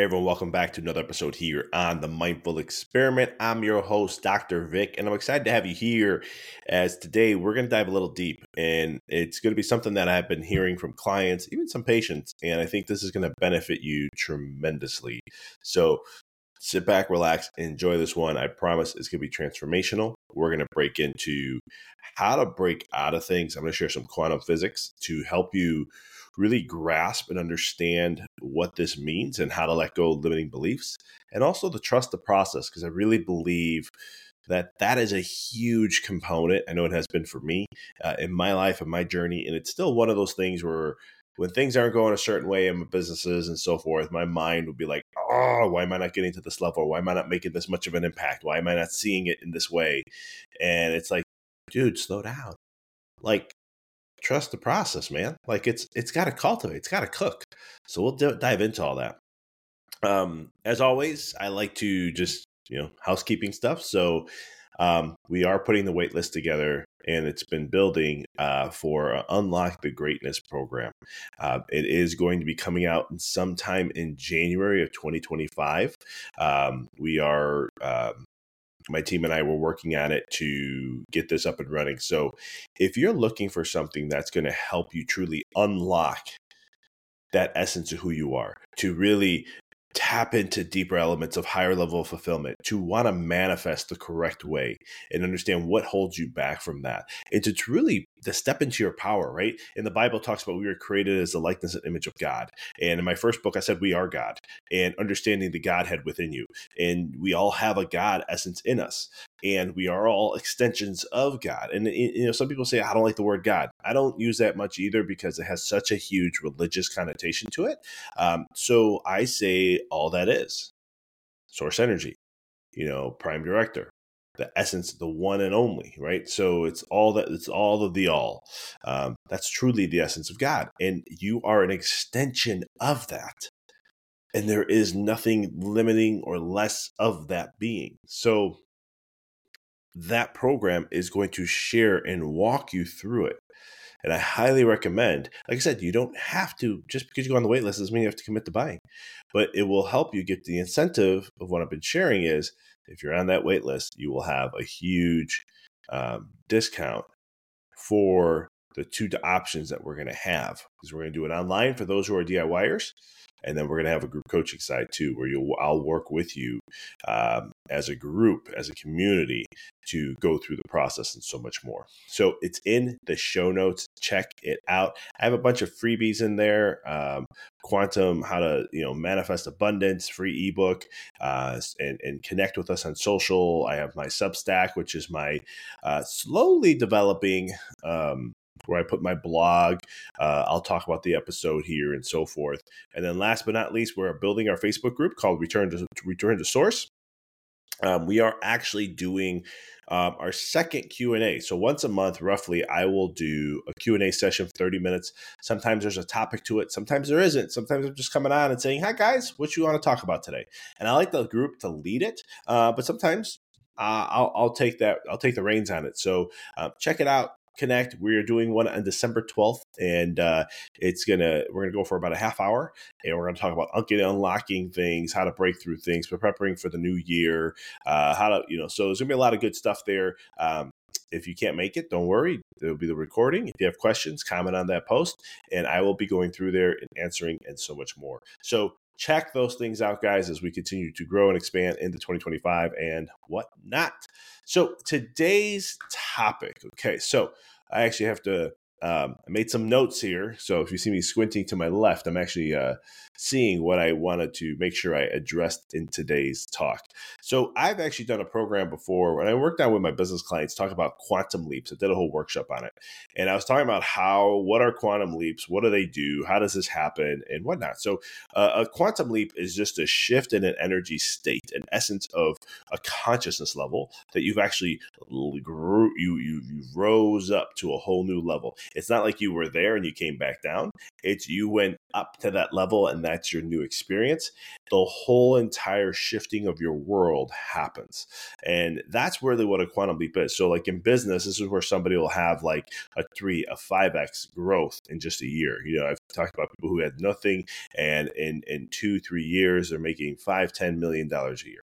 Hey everyone, welcome back to another episode here on the Mindful Experiment. I'm your host, Dr. Vic, and I'm excited to have you here as today we're going to dive a little deep, and it's going to be something that I've been hearing from clients, even some patients, and I think this is going to benefit you tremendously. So sit back, relax, enjoy this one. I promise it's going to be transformational. We're going to break into how to break out of things. I'm going to share some quantum physics to help you really grasp and understand what this means and how to let go of limiting beliefs, and also to trust the process, because I really believe that is a huge component. I know it has been for me in my life and my journey, and it's still one of those things where when things aren't going a certain way in my businesses and so forth, my mind would be like, oh, why am I not getting to this level? Why am I not making this much of an impact? Why am I not seeing it in this way? And it's like, dude, slow down. Like, trust the process, man. Like it's got to cultivate, it's got to cook. So we'll dive into all that. As always, I like to just housekeeping stuff. So we are putting the wait list together, and it's been building for Unlock the Greatness program. It is going to be coming out sometime in January of 2025. We are my team and I were working on it to get this up and running. So if you're looking for something that's going to help you truly unlock that essence of who you are, to really tap into deeper elements of higher level of fulfillment, to want to manifest the correct way and understand what holds you back from that. And to really to step into your power, right? And the Bible talks about we were created as the likeness and image of God. And in my first book, I said we are God, and understanding the Godhead within you. And we all have a God essence in us. And we are all extensions of God. And some people say, I don't like the word God. I don't use that much either because it has such a huge religious connotation to it. So I say all that is source energy, prime director, the essence, the one and only, right? So it's all of the all. That's truly the essence of God. And you are an extension of that. And there is nothing limiting or less of that being. So that program is going to share and walk you through it. And I highly recommend, like I said, you don't have to, just because you go on the wait list doesn't mean you have to commit to buying, but it will help you get the incentive of what I've been sharing is if you're on that wait list, you will have a huge discount for the two options that we're going to have, because we're going to do it online for those who are DIYers. And then we're going to have a group coaching side too, where I'll work with you as a group, as a community, to go through the process and so much more. So it's in the show notes. Check it out. I have a bunch of freebies in there. Quantum, how to manifest abundance, free ebook, and connect with us on social. I have my Substack, which is my slowly developing. Where I put my blog. I'll talk about the episode here and so forth. And then last but not least, we're building our Facebook group called Return to Source. We are actually doing our second Q&A. So once a month, roughly, I will do a Q&A session for 30 minutes. Sometimes there's a topic to it. Sometimes there isn't. Sometimes I'm just coming on and saying, hi, guys, what you want to talk about today? And I like the group to lead it. But sometimes I'll take that. I'll take the reins on it. So check it out. Connect. We're doing one on December 12th, and we're gonna go for about a half hour, and we're gonna talk about unlocking things, how to break through things, preparing for the new year, how to so there's gonna be a lot of good stuff there. If you can't make it, don't worry. There'll be the recording. If you have questions, comment on that post, and I will be going through there and answering and so much more. So check those things out, guys, as we continue to grow and expand into 2025 and whatnot. So today's topic, okay, so I actually have to, I made some notes here. So if you see me squinting to my left, I'm actually seeing what I wanted to make sure I addressed in today's talk. So I've actually done a program before when I worked on with my business clients, talk about quantum leaps. I did a whole workshop on it. And I was talking about what are quantum leaps? What do they do? How does this happen? And whatnot. So a quantum leap is just a shift in an energy state, an essence of a consciousness level that you've actually you rose up to a whole new level. It's not like you were there and you came back down. It's you went up to that level and that's your new experience. The whole entire shifting of your world happens. And that's really what a quantum leap is. So like in business, this is where somebody will have like a 5x growth in just a year. I've talked about people who had nothing, and in 2-3 years, they're making $5-10 million a year.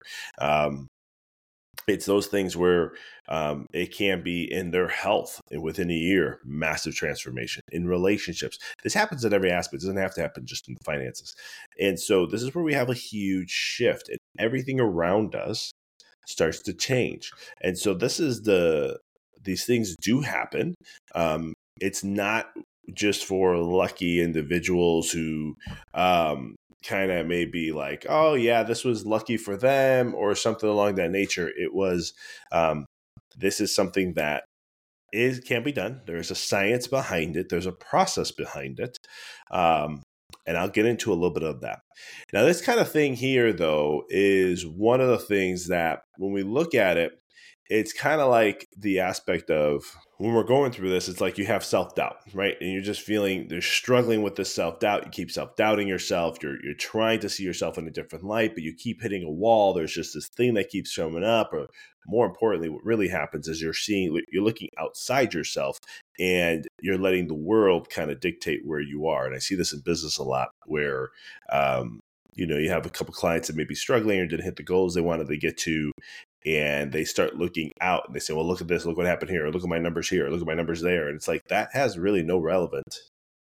It's those things where it can be in their health, and within a year, massive transformation in relationships. This happens in every aspect. It doesn't have to happen just in the finances. And so this is where we have a huge shift, and everything around us starts to change. And so these things do happen. It's not just for lucky individuals who kind of maybe like, oh yeah, this was lucky for them or something along that nature. It was, this is something that can be done. There's a science behind it. There's a process behind it. And I'll get into a little bit of that. Now, this kind of thing here, though, is one of the things that when we look at it, it's kind of like the aspect of when we're going through this, it's like you have self-doubt, right? And you're just feeling they're struggling with this self-doubt. You keep self-doubting yourself. You're trying to see yourself in a different light, but you keep hitting a wall. There's just this thing that keeps showing up. Or more importantly, what really happens is you're looking outside yourself and you're letting the world kind of dictate where you are. And I see this in business a lot where, you have a couple clients that may be struggling or didn't hit the goals they wanted to get to. And they start looking out and they say, well, look at this, look what happened here, or look at my numbers here, or look at my numbers there. And it's like, that has really no relevance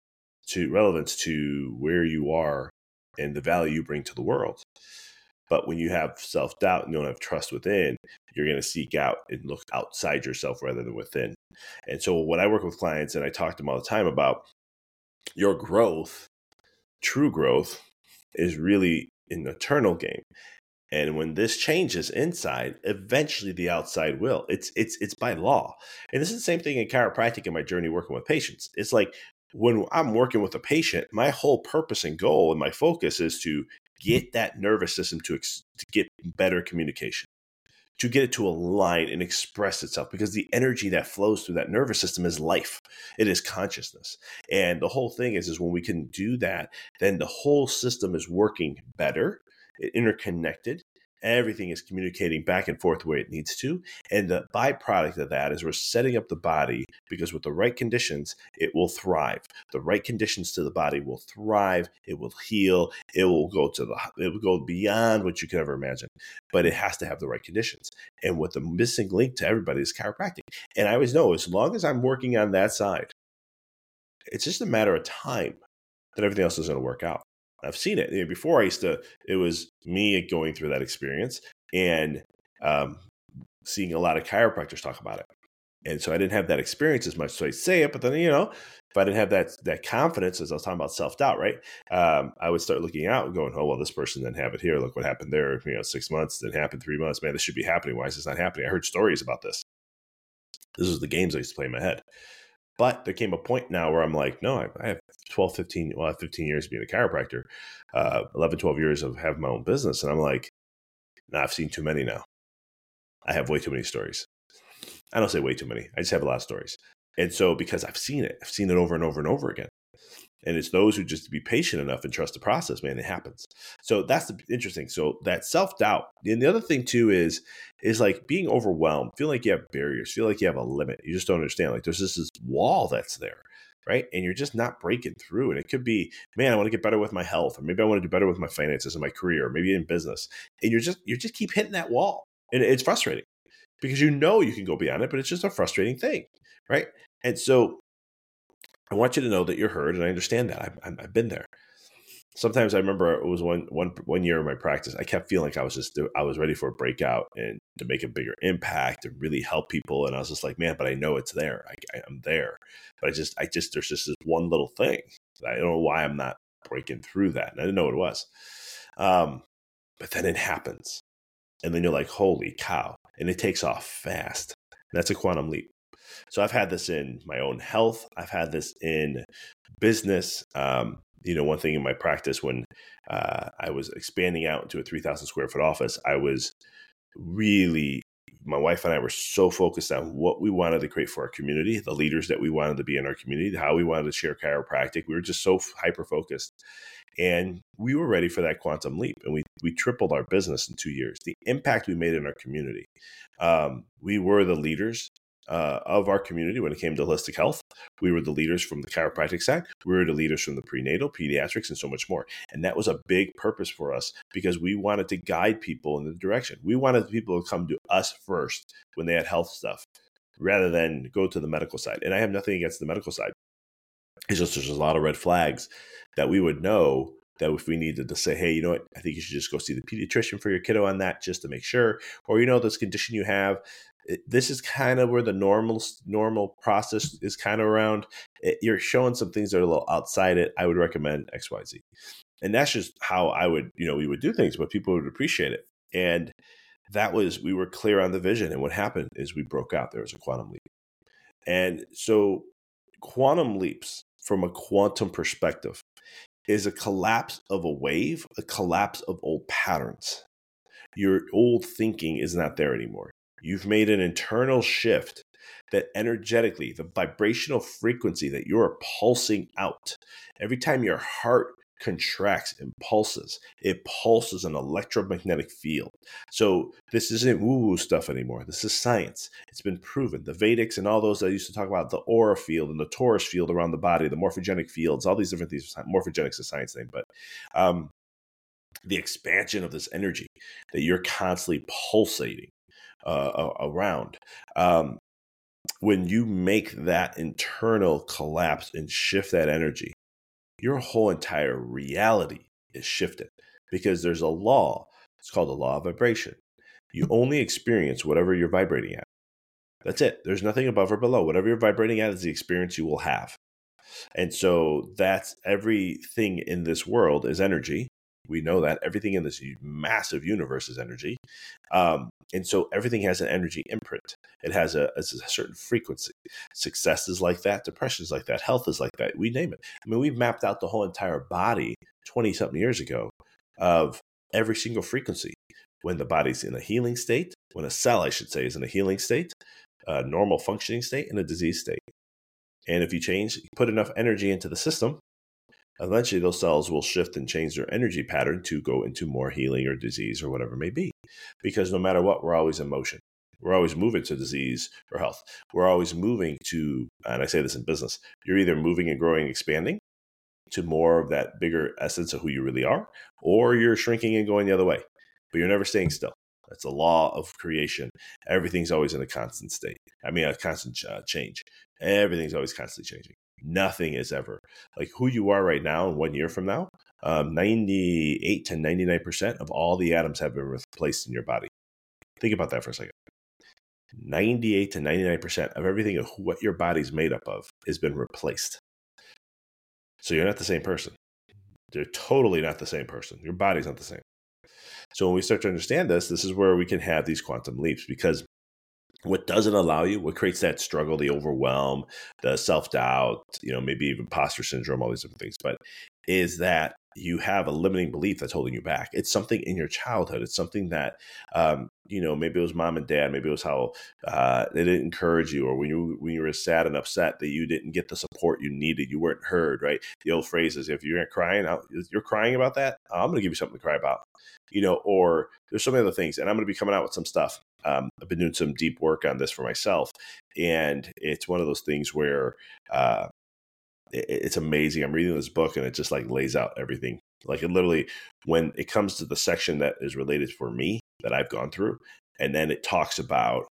to where you are and the value you bring to the world. But when you have self-doubt and you don't have trust within, you're going to seek out and look outside yourself rather than within. And so when I work with clients and I talk to them all the time about your growth, true growth is really an eternal game. And when this changes inside, eventually the outside will. It's by law. And this is the same thing in chiropractic in my journey working with patients. It's like when I'm working with a patient, my whole purpose and goal and my focus is to get that nervous system to get better communication, to get it to align and express itself, because the energy that flows through that nervous system is life. It is consciousness. And the whole thing is when we can do that, then the whole system is working better, interconnected. Everything is communicating back and forth the way it needs to. And the byproduct of that is we're setting up the body, because with the right conditions, it will thrive. The right conditions to the body will thrive. It will heal. It will go beyond what you could ever imagine. But it has to have the right conditions. And what the missing link to everybody is chiropractic. And I always know, as long as I'm working on that side, it's just a matter of time that everything else is going to work out. I've seen it. Before it was me going through that experience and seeing a lot of chiropractors talk about it. And so I didn't have that experience as much. So I say it, but then, if I didn't have that confidence, as I was talking about self-doubt, right? I would start looking out and going, oh, well, this person didn't have it here. Look what happened there. 6 months, didn't happen 3 months. Man, this should be happening. Why is this not happening? I heard stories about this. This was the games I used to play in my head. But there came a point now where I'm like, no, I have 15 years being a chiropractor, 11, 12 years of having my own business. And I'm like, nah, I've seen too many now. I have way too many stories. I don't say way too many. I just have a lot of stories. And so because I've seen it over and over and over again. And it's those who just be patient enough and trust the process, man, it happens. So that's the interesting. So that self-doubt. And the other thing too is like being overwhelmed, feel like you have barriers, feel like you have a limit. You just don't understand. Like there's this wall that's there, right? And you're just not breaking through. And it could be, man, I want to get better with my health, or maybe I want to do better with my finances and my career, or maybe in business. And you just keep hitting that wall. And it's frustrating because you can go beyond it, but it's just a frustrating thing, right? And so I want you to know that you're heard, and I understand that. I've been there. Sometimes I remember it was one year in my practice, I kept feeling like I was ready for a breakout and to make a bigger impact and really help people. And I was just like, man, but I know it's there. I'm there. But there's just this one little thing. I don't know why I'm not breaking through that. And I didn't know what it was. But then it happens. And then you're like, holy cow. And it takes off fast. That's a quantum leap. So I've had this in my own health. I've had this in business. One thing in my practice when I was expanding out into a 3,000 square foot office, I was really my wife and I were so focused on what we wanted to create for our community, the leaders that we wanted to be in our community, how we wanted to share chiropractic. We were just so hyper focused. And we were ready for that quantum leap. And we tripled our business in 2 years. The impact we made in our community. We were the leaders of our community when it came to holistic health. We were the leaders from the chiropractic side. We were the leaders from the prenatal, pediatrics, and so much more. And that was a big purpose for us because we wanted to guide people in the direction. We wanted people to come to us first when they had health stuff rather than go to the medical side. And I have nothing against the medical side. It's just there's a lot of red flags that we would know that if we needed to say, hey, you know what, I think you should just go see the pediatrician for your kiddo on that just to make sure. Or, this condition you have, this is kind of where the normal process is kind of around. You're showing some things that are a little outside it. I would recommend X, Y, Z. And that's just how I would, we would do things, but people would appreciate it. And we were clear on the vision. And what happened is we broke out. There was a quantum leap. And so quantum leaps from a quantum perspective is a collapse of a wave, a collapse of old patterns. Your old thinking is not there anymore. You've made an internal shift that energetically, the vibrational frequency that you're pulsing out, every time your heart contracts and pulses, it pulses an electromagnetic field. So this isn't woo-woo stuff anymore. This is science. It's been proven. The Vedics and all those that used to talk about the aura field and the torus field around the body, the morphogenic fields, all these different things. Morphogenics is a science name, but the expansion of this energy that you're constantly pulsating around. When you make that internal collapse and shift that energy, your whole entire reality is shifted because there's a law. It's called the law of vibration. You only experience whatever you're vibrating at. That's it. There's nothing above or below. Whatever you're vibrating at is the experience you will have. And so that's everything in this world is energy. We know that everything in this massive universe is energy. And so everything has an energy imprint. It has a certain frequency. Success is like that. Depression is like that. Health is like that. We name it. I mean, we've mapped out the whole entire body 20-something years ago of every single frequency. When the body's in a healing state, when a cell, I should say, is in a healing state, a normal functioning state, and a disease state. And if you put enough energy into the system, eventually those cells will shift and change their energy pattern to go into more healing or disease or whatever it may be. Because no matter what, we're always in motion. We're always moving to disease or health. We're always moving to, and I say this in business, you're either moving and growing, expanding to more of that bigger essence of who you really are, or you're shrinking and going the other way. But you're never staying still. That's a law of creation. Everything's always in a constant state. A constant change. Everything's always constantly changing. Nothing is ever like who you are right now and 1 year from now. 98 to 99% of all the atoms have been replaced in your body. Think about that for a second. 98 to 99% of everything of what your body's made up of has been replaced. So you're not the same person. You're totally not the same person. Your body's not the same. So when we start to understand this is where we can have these quantum leaps, because what doesn't allow you, what creates that struggle, the overwhelm, the self-doubt, maybe even imposter syndrome, all these different things, but is that you have a limiting belief that's holding you back. It's something in your childhood. It's something that, maybe it was mom and dad. Maybe it was how they didn't encourage you, or when you were sad and upset that you didn't get the support you needed, you weren't heard, right? The old phrase is, if you're crying, you're crying about that, I'm going to give you something to cry about, or there's so many other things. And I'm going to be coming out with some stuff. I've been doing some deep work on this for myself. And it's one of those things where it's amazing. I'm reading this book and it just like lays out everything. Like it literally, when it comes to the section that is related for me that I've gone through, and then it talks about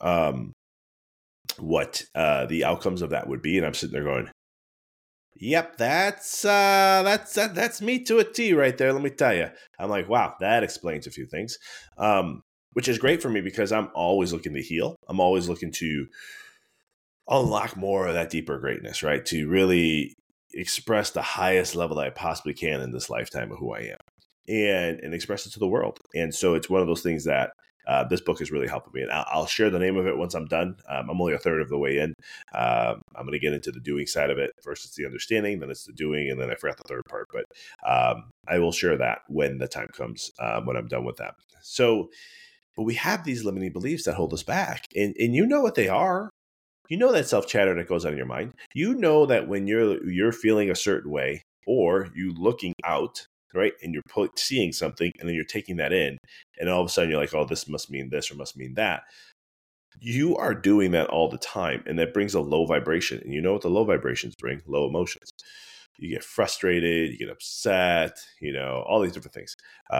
what the outcomes of that would be. And I'm sitting there going, yep, that's me to a T right there. Let me tell you. I'm like, wow, that explains a few things, which is great for me because I'm always looking to heal. I'm always looking to unlock more of that deeper greatness, right? To really express the highest level that I possibly can in this lifetime of who I am and express it to the world. And so it's one of those things that this book is really helping me. And I'll share the name of it once I'm done. I'm only a third of the way in. I'm going to get into the doing side of it. First, it's the understanding, then it's the doing, and then I forgot the third part. But I will share that when the time comes, when I'm done with that. So But we have these limiting beliefs that hold us back. And you know what they are. You know that self-chatter that goes on in your mind. You know that when you're feeling a certain way, or you looking out, right, and you're seeing something, and then you're taking that in, and all of a sudden you're like, oh, this must mean this or must mean that. You are doing that all the time, and that brings a low vibration. And you know what the low vibrations bring? Low emotions. You get frustrated, you get upset, all these different things.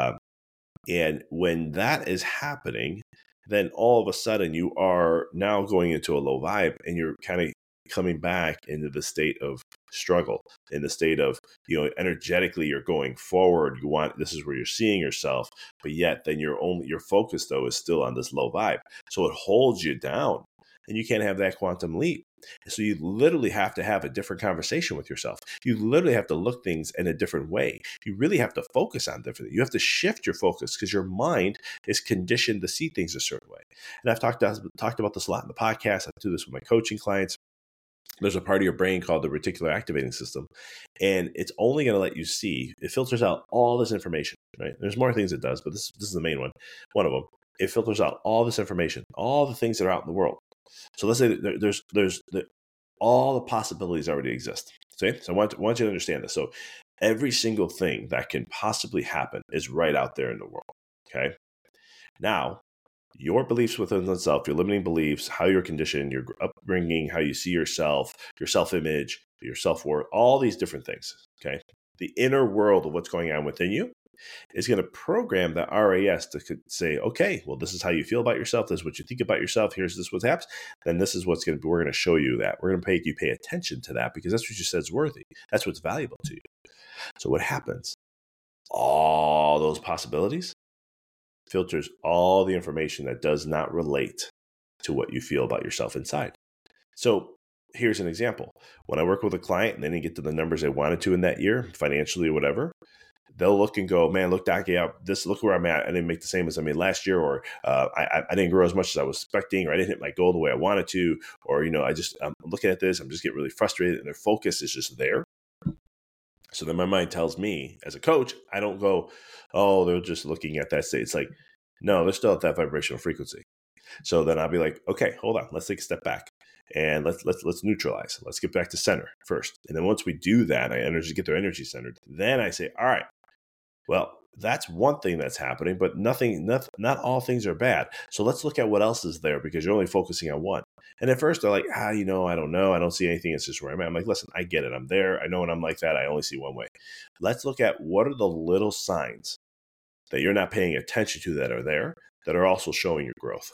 And when that is happening, then all of a sudden you are now going into a low vibe, and you're kind of coming back into the state of struggle, in the state of, energetically you're going forward. This is where you're seeing yourself, but yet then your focus though is still on this low vibe. So it holds you down, and you can't have that quantum leap. So you literally have to have a different conversation with yourself. You literally have to look things in a different way. You really have to focus on differently. You have to shift your focus, because your mind is conditioned to see things a certain way. And I've talked about this a lot in the podcast. I do this with my coaching clients. There's a part of your brain called the reticular activating system, and it's only going to let you see. It filters out all this information, right? There's more things it does, but this is the main one. One of them. It filters out all this information, all the things that are out in the world. So let's say that there's all the possibilities already exist. Okay? So I want you to understand this. So every single thing that can possibly happen is right out there in the world. Okay. Now, your beliefs within yourself, your limiting beliefs, how you're conditioned, your upbringing, how you see yourself, your self-image, your self-worth, all these different things. Okay. The inner world of what's going on within you is going to program the RAS to say, okay, well, this is how you feel about yourself. This is what you think about yourself. Here's what happens. Then this is we're going to show you that. We're going to make you pay attention to that, because that's what you said is worthy. That's what's valuable to you. So what happens? All those possibilities filters all the information that does not relate to what you feel about yourself inside. So here's an example. When I work with a client and they didn't get to the numbers they wanted to in that year, financially or whatever, they'll look and go, man, look, Doc, look where I'm at. I didn't make the same as I made last year, or I didn't grow as much as I was expecting, or I didn't hit my goal the way I wanted to, or, I'm looking at this, I'm just getting really frustrated, and their focus is just there. So then my mind tells me as a coach, I don't go, oh, they're just looking at that state. It's like, no, they're still at that vibrational frequency. So then I'll be like, okay, hold on, let's take a step back. And let's neutralize. Let's get back to center first. And then once we do that, get their energy centered. Then I say, all right, well, that's one thing that's happening, but not all things are bad. So let's look at what else is there, because you're only focusing on one. And at first they're like, I don't know. I don't see anything. It's just where I'm at. I'm like, listen, I get it. I'm there. I know when I'm like that, I only see one way. Let's look at what are the little signs that you're not paying attention to that are there, that are also showing your growth.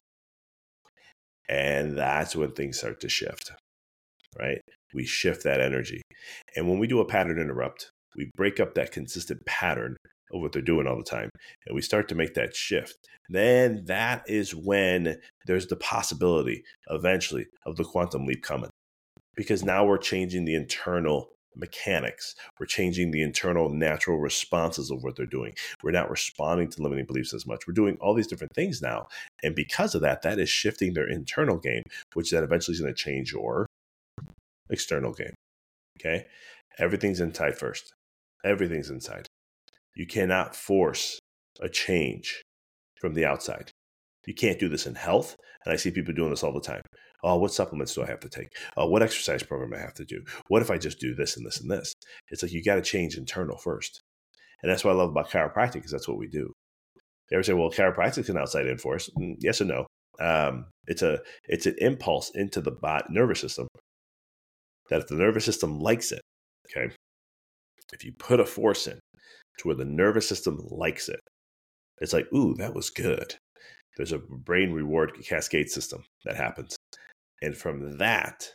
And that's when things start to shift, right? We shift that energy. And when we do a pattern interrupt, we break up that consistent pattern of what they're doing all the time, and we start to make that shift. Then that is when there's the possibility eventually of the quantum leap coming, because now we're changing the internal mechanics. We're changing the internal natural responses of what they're doing. We're not responding to limiting beliefs as much. We're doing all these different things now. And because of that, that is shifting their internal game, which then eventually is going to change your external game. Okay. Everything's inside first. Everything's inside. You cannot force a change from the outside. You can't do this in health. And I see people doing this all the time. Oh, what supplements do I have to take? Oh, what exercise program I have to do? What if I just do this and this and this? It's like you got to change internal first. And that's what I love about chiropractic, because that's what we do. They ever say, well, chiropractic is an outside in force. Yes and no. It's an impulse into the nervous system that if the nervous system likes it, okay, if you put a force in to where the nervous system likes it, it's like, ooh, that was good. There's a brain reward cascade system that happens. And from that,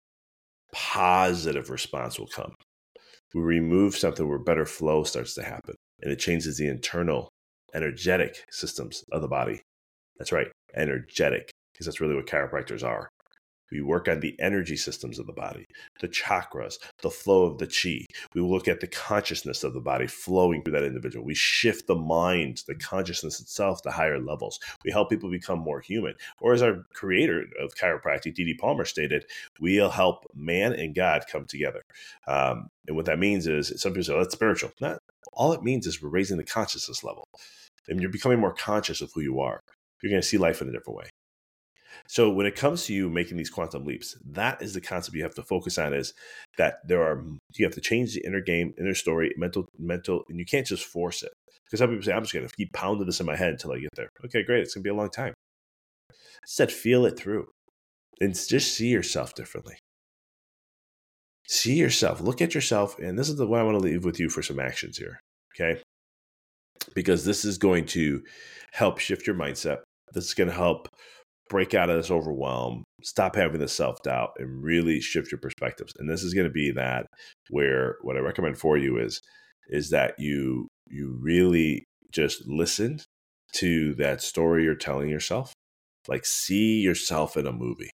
positive response will come. We remove something where better flow starts to happen, and it changes the internal energetic systems of the body. That's right, energetic, because that's really what chiropractors are. We work on the energy systems of the body, the chakras, the flow of the chi. We look at the consciousness of the body flowing through that individual. We shift the mind, the consciousness itself to higher levels. We help people become more human. Or as our creator of chiropractic, D.D. Palmer, stated, we'll help man and God come together. And what that means is, some people say, oh, that's spiritual. Not all it means is we're raising the consciousness level. And you're becoming more conscious of who you are. You're going to see life in a different way. So when it comes to you making these quantum leaps, that is the concept you have to focus on, is that you have to change the inner game, inner story, mental, and you can't just force it. Because some people say, I'm just going to keep pounding this in my head until I get there. Okay, great. It's going to be a long time. Instead, feel it through and just see yourself differently. See yourself, look at yourself. And this is what I want to leave with you for some actions here. Okay. Because this is going to help shift your mindset. This is going to help break out of this overwhelm, stop having the self-doubt, and really shift your perspectives. And this is going to be that where what I recommend for you is that you really just listen to that story you're telling yourself, like see yourself in a movie.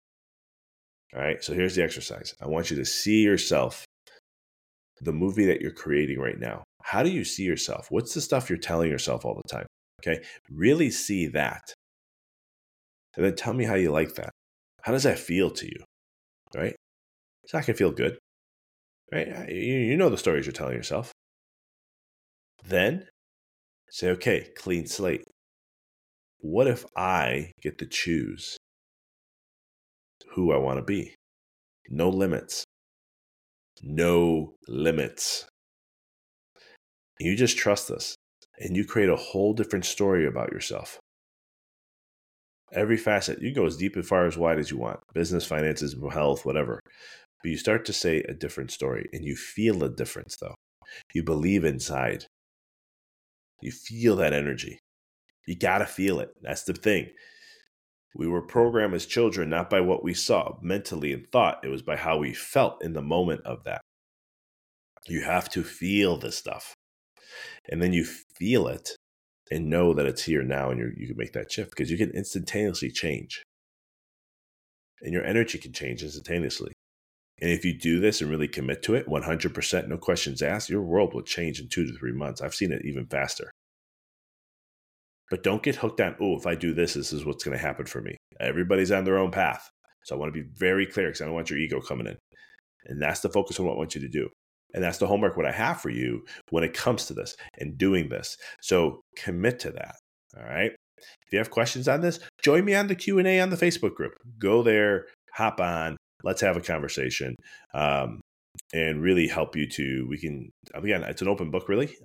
All right. So here's the exercise. I want you to see yourself, the movie that you're creating right now. How do you see yourself? What's the stuff you're telling yourself all the time? Okay. Really see that. And then tell me how you like that. How does that feel to you? Right? It's not going to feel good. Right? You know the stories you're telling yourself. Then say, okay, clean slate. What if I get to choose who I want to be? No limits. No limits. You just trust this, and you create a whole different story about yourself. Every facet, you go as deep and far as wide as you want. Business, finances, health, whatever. But you start to say a different story, and you feel a difference, though. You believe inside. You feel that energy. You got to feel it. That's the thing. We were programmed as children, not by what we saw mentally and thought. It was by how we felt in the moment of that. You have to feel this stuff. And then you feel it and know that it's here now, and you can make that shift because you can instantaneously change. And your energy can change instantaneously. And if you do this and really commit to it, 100%, no questions asked, your world will change in 2 to 3 months. I've seen it even faster. But don't get hooked on, oh, if I do this, this is what's going to happen for me. Everybody's on their own path. So I want to be very clear because I don't want your ego coming in. And that's the focus on what I want you to do. And that's the homework what I have for you when it comes to this and doing this. So commit to that. All right. If you have questions on this, join me on the Q&A on the Facebook group. Go there, hop on, let's have a conversation. And really help you to, again, it's an open book, really.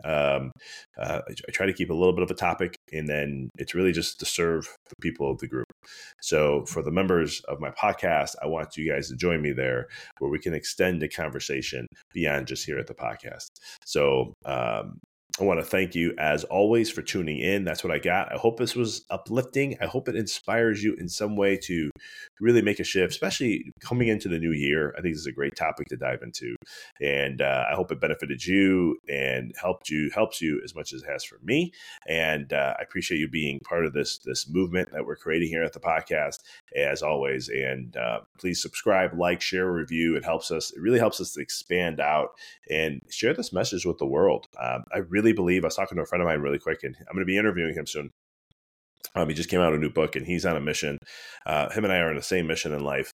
I try to keep a little bit of a topic, and then it's really just to serve the people of the group. So for the members of my podcast, I want you guys to join me there where we can extend the conversation beyond just here at the podcast. So, I want to thank you as always for tuning in. That's what I got. I hope this was uplifting. I hope it inspires you in some way to really make a shift, especially coming into the new year. I think this is a great topic to dive into. And I hope it benefited you and helps you as much as it has for me. And I appreciate you being part of this movement that we're creating here at the podcast, as always. And please subscribe, like, share, review. It really helps us to expand out and share this message with the world. I really believe, I was talking to a friend of mine really quick, and I'm going to be interviewing him soon. He just came out with a new book, and he's on a mission. Him and I are on the same mission in life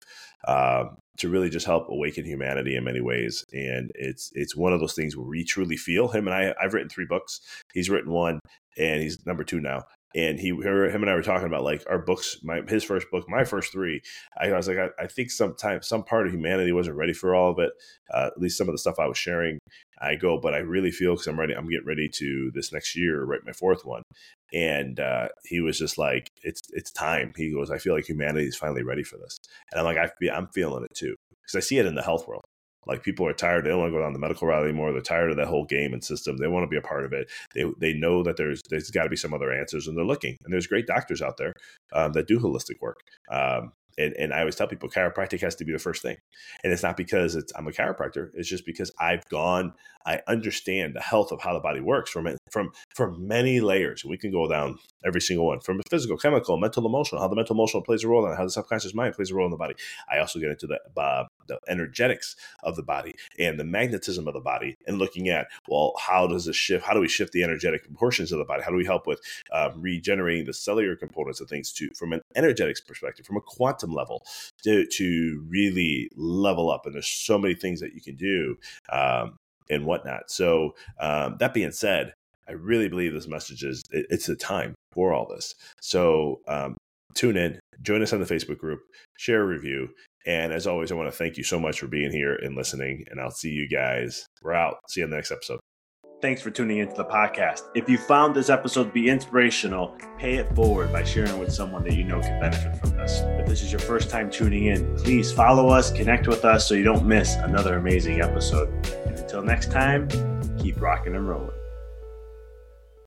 to really just help awaken humanity in many ways. And it's one of those things where we truly feel him. And I've written 3 books. He's written 1, and he's number 2 now. And him and I were talking about like our books, his first book, my first 3. I was like, I think sometimes some part of humanity wasn't ready for all of it. At least some of the stuff I was sharing. But I really feel, because I'm getting ready to this next year write my 4th one. And he was just like, it's time. He goes, I feel like humanity is finally ready for this. And I'm like, I'm feeling it too, because I see it in the health world. Like, people are tired. They don't want to go down the medical route anymore. They're tired of that whole game and system. They want to be a part of it. They know that there's got to be some other answers, and they're looking. And there's great doctors out there that do holistic work. And I always tell people chiropractic has to be the first thing. And it's not because I'm a chiropractor. It's just because I understand the health of how the body works from many layers. We can go down every single one, from physical, chemical, mental, emotional, how the mental, emotional plays a role in it, how the subconscious mind plays a role in the body. I also get into the energetics of the body and the magnetism of the body, and looking at, well, how do we shift the energetic portions of the body? How do we help with regenerating the cellular components of things from an energetics perspective, from a quantum level to really level up? And there's so many things that you can do and whatnot. So that being said, I really believe this message it's the time. for all this. So tune in, join us on the Facebook group, share a review. And as always, I want to thank you so much for being here and listening. And I'll see you guys. We're out. See you on the next episode. Thanks for tuning into the podcast. If you found this episode to be inspirational, pay it forward by sharing with someone that you know can benefit from this. If this is your first time tuning in, please follow us, connect with us so you don't miss another amazing episode. And until next time, keep rocking and rolling.